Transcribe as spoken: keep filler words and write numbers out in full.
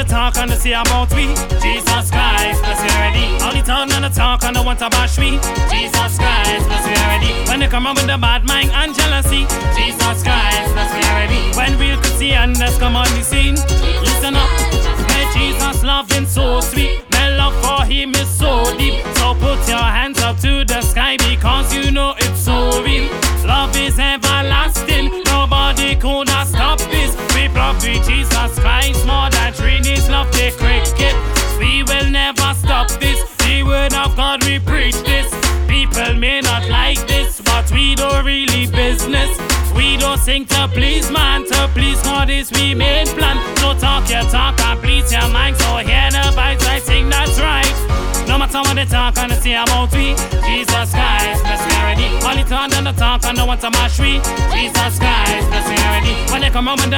the talk and the say about we. Jesus Christ, bless you already. All the turn and the talk and the want to bash me. Jesus Christ, bless you already. When they come up with the bad mind and jealousy. Jesus Christ, bless you already. When real see and let's come on the scene. Listen up, may Jesus loving so sweet. My love for him is so deep. So put your hands up to the sky because you know it's so real. Love is everlasting. Nobody could have stopped this. We love with Jesus Christ more than Trinity's love the cricket. We will never stop this. The word of God we preach this. People may not like this, but we don't really business. We don't sing to please man, to please God is we main plan. So talk your talk and please your mind. So hear the vibes I sing, that's right. No matter what they talk and they say about we. Jesus Christ, bless me already. All the turn and the talk and the want to mash we. Jesus Christ, bless me already. When they come up with the